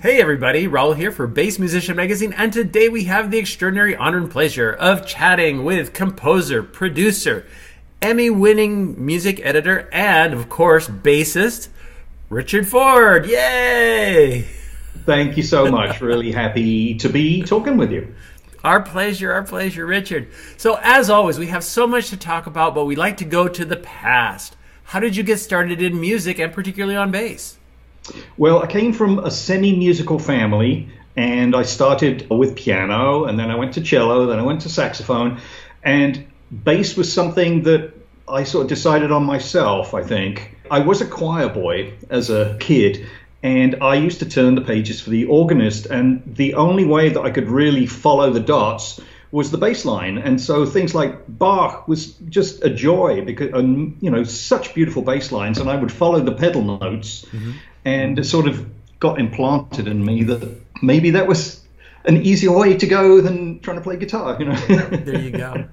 Hey everybody, Raul here for Bass Musician Magazine, and today we have the extraordinary honor and pleasure of chatting with composer, producer, Emmy-winning music editor, and of course, bassist, Richard Ford. Yay! Thank you so much. Really happy to be talking with you. Our pleasure, Richard. So as always, we have so much to talk about, but we like to go to the past. How did you get started in music, and particularly on bass? Well, I came from a semi-musical family, and I started with piano, and then I went to cello, then I went to saxophone, and bass was something that I sort of decided on myself, I think. I was a choir boy as a kid, and I used to turn the pages for the organist, and the only way that I could really follow the dots was the bass line. And so things like Bach was just a joy, because such beautiful bass lines, and I would follow the pedal notes. Mm-hmm. And it sort of got implanted in me that maybe that was an easier way to go than trying to play guitar, There you go.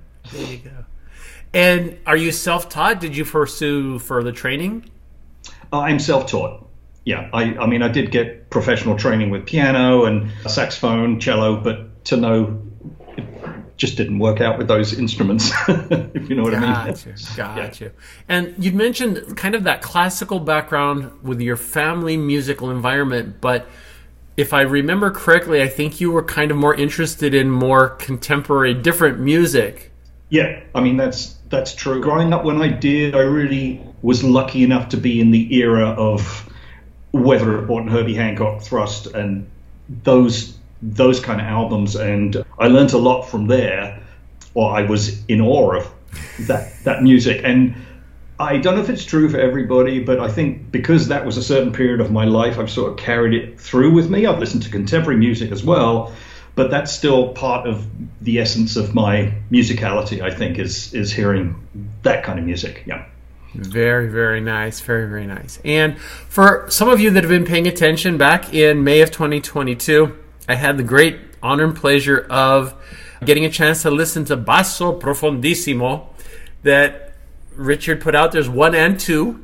And are you self-taught? Did you pursue further training? I'm self-taught. Yeah, I did get professional training with piano and saxophone, cello, but to know it just didn't work out with those instruments, if you know what I mean. Got you. And you mentioned kind of that classical background with your family musical environment, but if I remember correctly, I think you were kind of more interested in more contemporary, different music. Yeah, that's true. Growing up when I did, I really was lucky enough to be in the era of Weather Report and Herbie Hancock, Thrust, and those kind of albums, and I learned a lot from there, or I was in awe of that music. And I don't know if it's true for everybody, but I think because that was a certain period of my life, I've sort of carried it through with me. I've listened to contemporary music as well, but that's still part of the essence of my musicality, I think, is hearing that kind of music. Yeah. Very, very nice. Very, very nice. And for some of you that have been paying attention, back in May of 2022, I had the great honor and pleasure of getting a chance to listen to Basso Profondissimo that Richard put out. There's 1 and 2,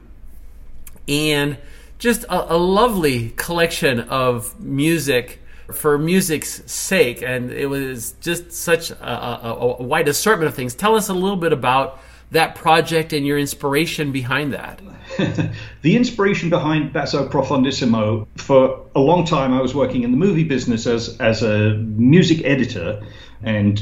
and just a lovely collection of music for music's sake, and it was just such a wide assortment of things. Tell us a little bit about that project and your inspiration behind that. The inspiration behind Basso Profondissimo, for a long time I was working in the movie business as a music editor, and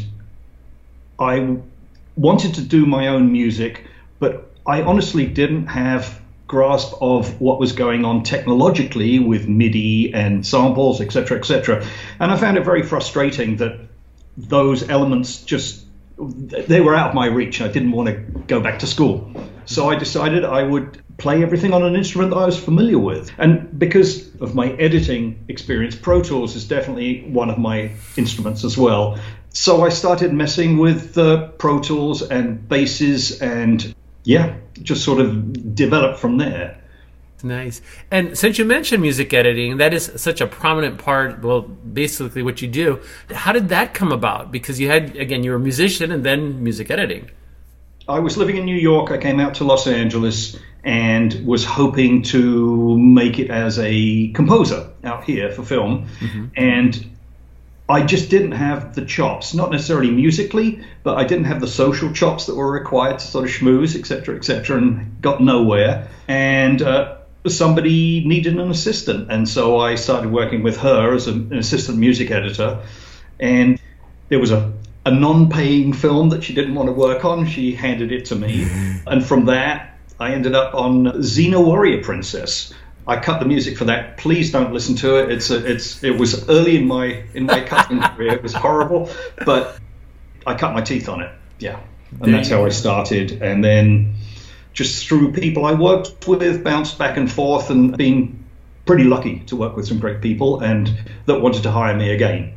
I wanted to do my own music, but I honestly didn't have grasp of what was going on technologically with MIDI and samples, etc., etc. And I found it very frustrating that those elements they were out of my reach. I didn't want to go back to school. So I decided I would play everything on an instrument that I was familiar with. And because of my editing experience, Pro Tools is definitely one of my instruments as well. So I started messing with Pro Tools and basses, and just sort of developed from there. Nice. And since you mentioned music editing, that is such a prominent part, well, basically what you do. How did that come about? Because you were a musician and then music editing. I was living in New York. I came out to Los Angeles and was hoping to make it as a composer out here for film. Mm-hmm. And I just didn't have the chops, not necessarily musically, but I didn't have the social chops that were required to sort of schmooze, etc., and got nowhere. And somebody needed an assistant, and so I started working with her as an assistant music editor. And there was a non-paying film that she didn't want to work on. She handed it to me, and from that I ended up on Xena Warrior Princess. I cut the music for that. Please don't listen to it. It was early in my cutting career. It was horrible, but I cut my teeth on it. Yeah, and that's how I started. And then just through people I worked with, bounced back and forth, and been pretty lucky to work with some great people and that wanted to hire me again.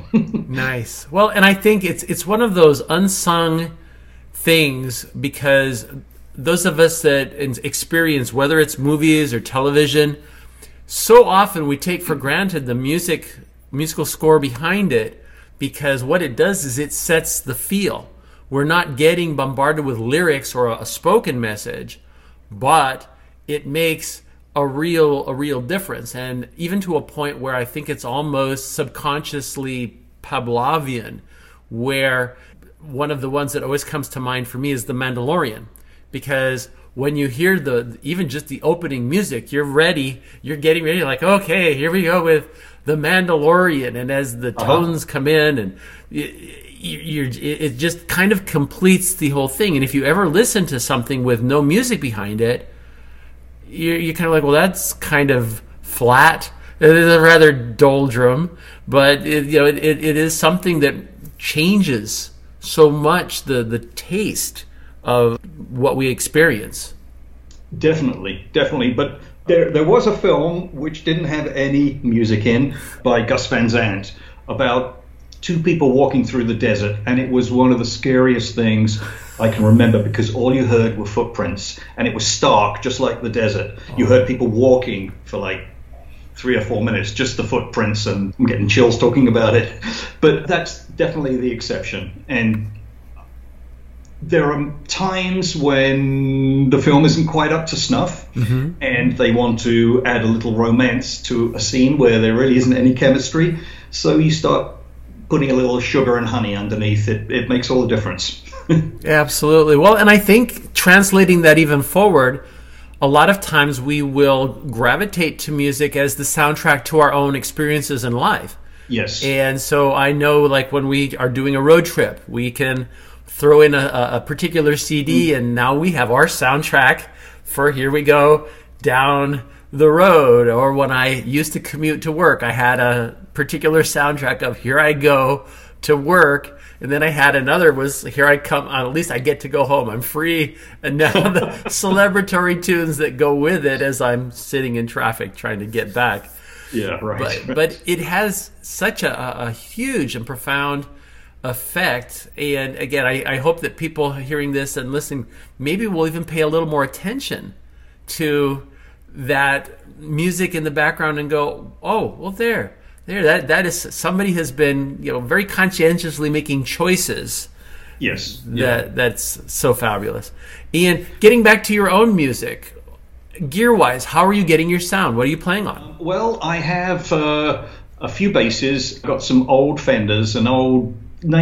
Nice. Well, and I think it's one of those unsung things, because those of us that experience, whether it's movies or television, so often we take for granted the musical score behind it, because what it does is it sets the feel. We're not getting bombarded with lyrics or a spoken message, but it makes a real difference, and even to a point where I think it's almost subconsciously Pavlovian, where one of the ones that always comes to mind for me is The Mandalorian, because when you hear even just the opening music, you're getting ready, like, okay, here we go with The Mandalorian, and as the tones come in, and it just kind of completes the whole thing. And if you ever listen to something with no music behind it, you're kind of like, well, that's kind of flat. It is a rather doldrum, but it is something that changes so much the taste of what we experience. Definitely. But there was a film which didn't have any music in, by Gus Van Sant, about two people walking through the desert, and it was one of the scariest things I can remember, because all you heard were footprints, and it was stark, just like the desert. You heard people walking for like 3 or 4 minutes, just the footprints, and I'm getting chills talking about it. But that's definitely the exception. And there are times when the film isn't quite up to snuff, and they want to add a little romance to a scene where there really isn't any chemistry. So you start putting a little sugar and honey underneath it. It makes all the difference. Absolutely. Well, and I think translating that even forward, a lot of times we will gravitate to music as the soundtrack to our own experiences in life. Yes. And so I know, like, when we are doing a road trip, we can throw in a particular CD, and now we have our soundtrack for here we go down the road. Or when I used to commute to work, I had a particular soundtrack of here I go to work, and then I had another was here I come, at least I get to go home, I'm free. And now the celebratory tunes that go with it as I'm sitting in traffic trying to get back. Yeah, right. But it has such a huge and profound effect. And again, I hope that people hearing this and listening maybe will even pay a little more attention to that music in the background and go, oh, well, there, that is, somebody has been, very conscientiously making choices. Yes. That's so fabulous. Ian, getting back to your own music, gear-wise, how are you getting your sound? What are you playing on? Well, I have a few basses. I've got some old Fenders, an old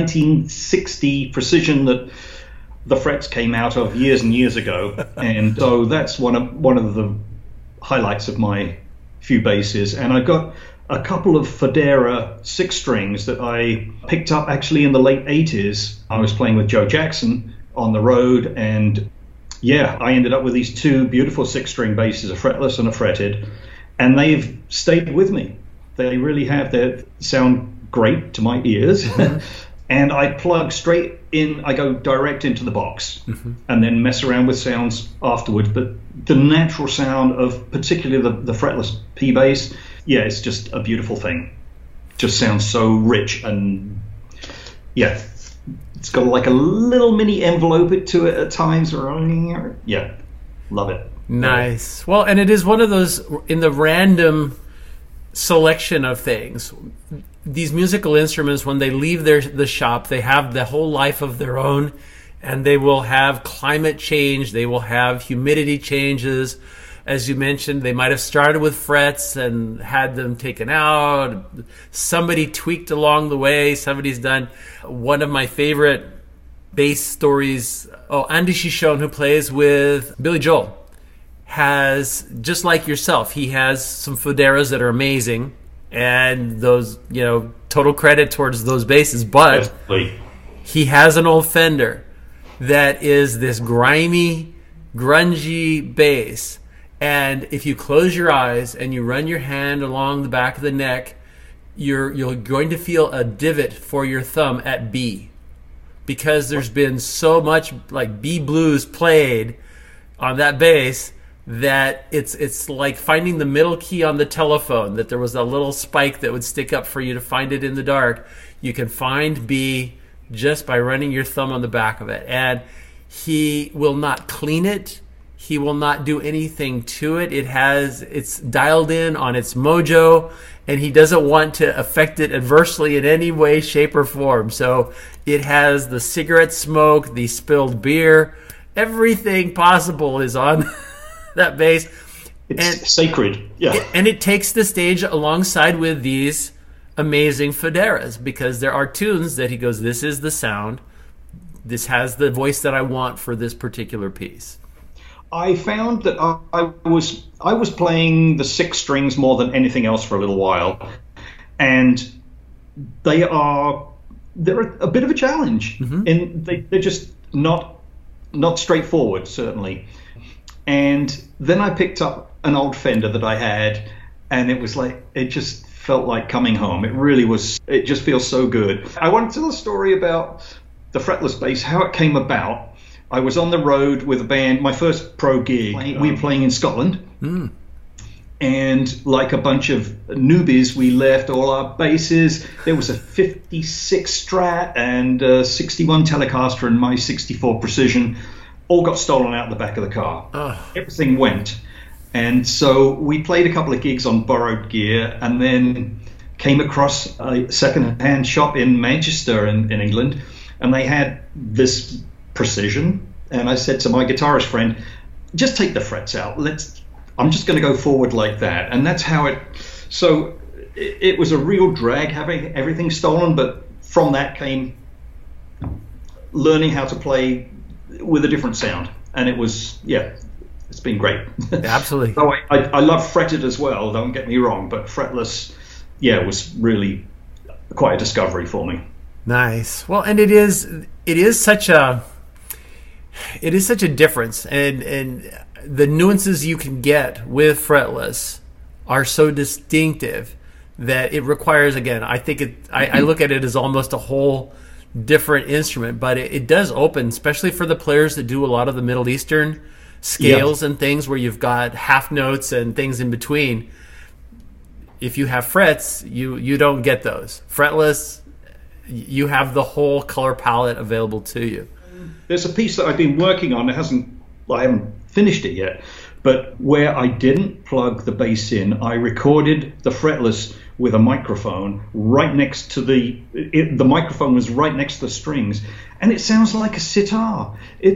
1960 Precision that the frets came out of years and years ago, and so that's one of the highlights of my few basses. And I've got a couple of Fodera 6 strings that I picked up actually in the late 80s. I was playing with Joe Jackson on the road, and I ended up with these 2 beautiful 6-string basses, a fretless and a fretted, and they've stayed with me. They really have. They sound great to my ears. And I plug straight in, I go direct into the box, and then mess around with sounds afterwards. But the natural sound of particularly the fretless P bass, it's just a beautiful thing. Just sounds so rich, and it's got like a little mini envelope to it at times. Love it. Nice. Well, and it is one of those, in the random selection of things, these musical instruments, when they leave the shop, they have the whole life of their own, and they will have climate change, they will have humidity changes. As you mentioned, they might have started with frets and had them taken out. Somebody tweaked along the way. Somebody's done. One of my favorite bass stories, Andy Shishon, who plays with Billy Joel, has, just like yourself, he has some Foderas that are amazing, and those, total credit towards those basses, but he has an old Fender that is this grimy, grungy bass, and if you close your eyes and you run your hand along the back of the neck, you're going to feel a divot for your thumb at B, because there's been so much like B blues played on that bass that it's like finding the middle key on the telephone, that there was a little spike that would stick up for you to find it in the dark. You can find B just by running your thumb on the back of it. And he will not clean it. He will not do anything to it. It's dialed in on its mojo, and he doesn't want to affect it adversely in any way, shape, or form. So it has the cigarette smoke, the spilled beer, everything possible is on that bass. It's sacred. Yeah. And it takes the stage alongside with these amazing Foderas, because there are tunes that he goes, this is the sound. This has the voice that I want for this particular piece. I found that I was playing the 6 strings more than anything else for a little while, and they're a bit of a challenge, and they're just not straightforward, certainly. And then I picked up an old Fender that I had, and it was like, it just felt like coming home. It really was. It just feels so good. I want to tell a story about the fretless bass, how it came about. I was on the road with a band, my first pro gig. We were playing in Scotland. And like a bunch of newbies, we left all our basses. There was a 56 Strat and a 61 Telecaster and my 64 Precision. All got stolen out the back of the car. Everything went. And so we played a couple of gigs on borrowed gear, and then came across a second-hand shop in Manchester in England, and they had this Precision. And I said to my guitarist friend, just take the frets out. I'm just going to go forward like that. And that's how it was a real drag having everything stolen, but from that came learning how to play with a different sound. And it was, it's been great. Absolutely. So I love fretted as well, don't get me wrong, but fretless, was really quite a discovery for me. Nice. Well, and it is such a difference, and the nuances you can get with fretless are so distinctive that it requires, again, I think I look at it as almost a whole different instrument, but it does open, especially for the players that do a lot of the Middle Eastern scales and things where you've got half notes and things in between. If you have frets, you don't get those. Fretless, you have the whole color palette available to you. There's a piece that I've been working on. I haven't finished it yet, but where I didn't plug the bass in, I recorded the fretless with a microphone right next to the microphone was right next to the strings, and it sounds like a sitar.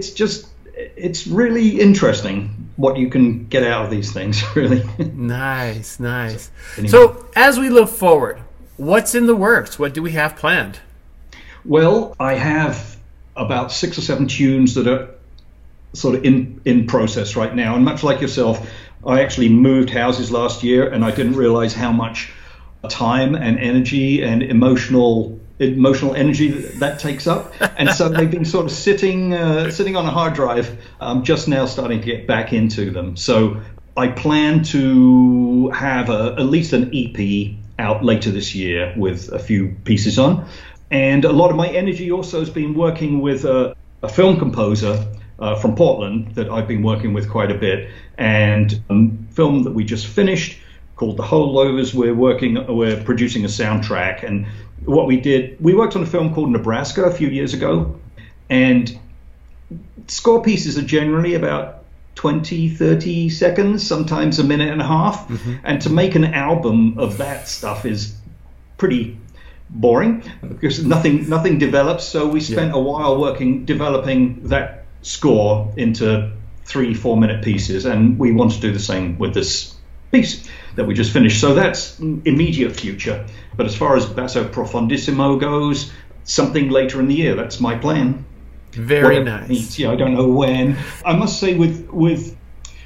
It's really interesting what you can get out of these things, really. Nice. Anyway. So as we look forward, what's in the works? What do we have planned? Well, I have about 6 or 7 tunes that are sort of in process right now. And much like yourself, I actually moved houses last year, and I didn't realize how much time and energy and emotional energy that takes up. And so they've been sort of sitting on a hard drive. I'm just now starting to get back into them. So I plan to have at least an EP out later this year with a few pieces on. And a lot of my energy also has been working with a film composer from Portland that I've been working with quite a bit, and a film that we just finished called The Holdovers. We're producing a soundtrack, and what we worked on a film called Nebraska a few years ago, and score pieces are generally about 20, 30 seconds, sometimes a minute and a half, and to make an album of that stuff is pretty boring because nothing develops. So we spent a while developing that score into 3-4 minute pieces, and we want to do the same with this piece that we just finished. So that's immediate future. But as far as Basso Profondissimo goes, something later in the year. That's my plan. Very nice. I don't know when. I must say with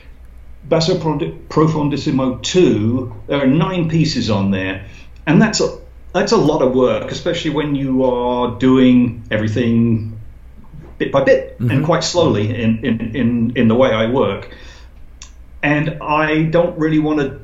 Basso Profondissimo 2, there are 9 pieces on there, and that's a lot of work, especially when you are doing everything bit by bit and quite slowly in the way I work. And I don't really want to.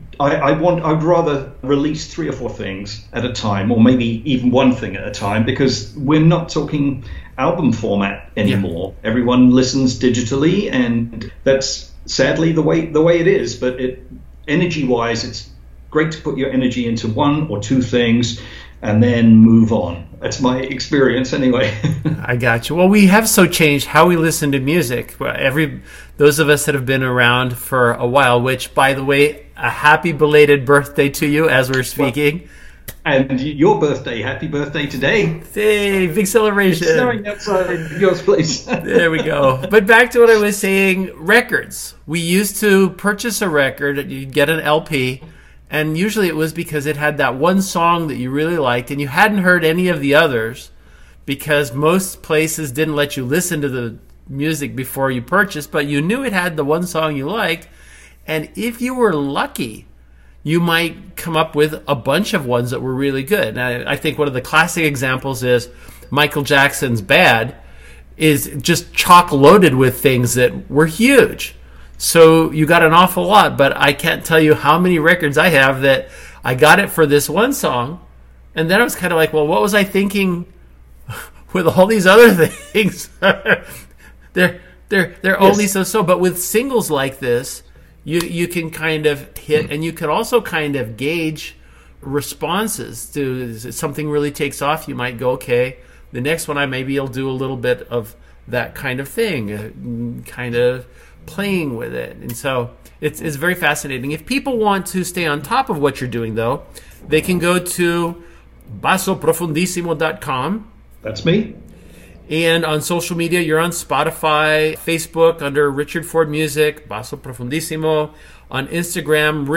I'd rather release 3 or 4 things at a time, or maybe even one thing at a time, because we're not talking album format anymore. Everyone listens digitally, and that's sadly the way it is. But energy-wise, it's great to put your energy into 1 or 2 things and then move on. That's my experience anyway. I got you. Well, we have so changed how we listen to music. Those of us that have been around for a while, which, by the way, a happy belated birthday to you as we're speaking. And your birthday, happy birthday today. Hey, big celebration. It's snowing outside yours, please. There we go. But back to what I was saying, records. We used to purchase a record, you'd get an LP, and usually it was because it had that one song that you really liked, and you hadn't heard any of the others, because most places didn't let you listen to the music before you purchased, but you knew it had the one song you liked, and if you were lucky, you might come up with a bunch of ones that were really good. And I think one of the classic examples is Michael Jackson's Bad is just chock loaded with things that were huge. So you got an awful lot, but I can't tell you how many records I have that I got it for this one song, and then I was kind of like, well, what was I thinking with all these other things? they're only so. But with singles like this, you can kind of hit, and you can also kind of gauge responses to something really takes off. You might go, okay, the next one I'll do a little bit of that kind of thing, kind of playing with it. And so it's very fascinating. If people want to stay on top of what you're doing, though, they can go to bassoprofundissimo.com. That's me. And on social media, you're on Spotify, Facebook under Richard Ford Music, Basso Profundissimo. On Instagram,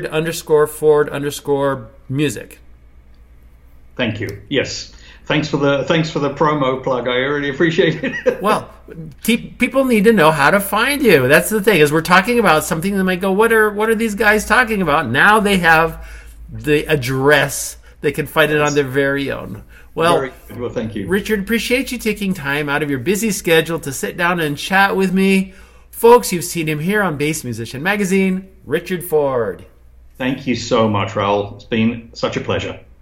Richard_Ford_music. Thank you. Yes. Thanks for the promo plug. I really appreciate it. Well, people need to know how to find you. That's the thing, is we're talking about something that might go, what are these guys talking about? Now they have the address. They can find it on their very own. Well, thank you. Richard, appreciate you taking time out of your busy schedule to sit down and chat with me. Folks, you've seen him here on Bass Musician Magazine, Richard Ford. Thank you so much, Raul. It's been such a pleasure.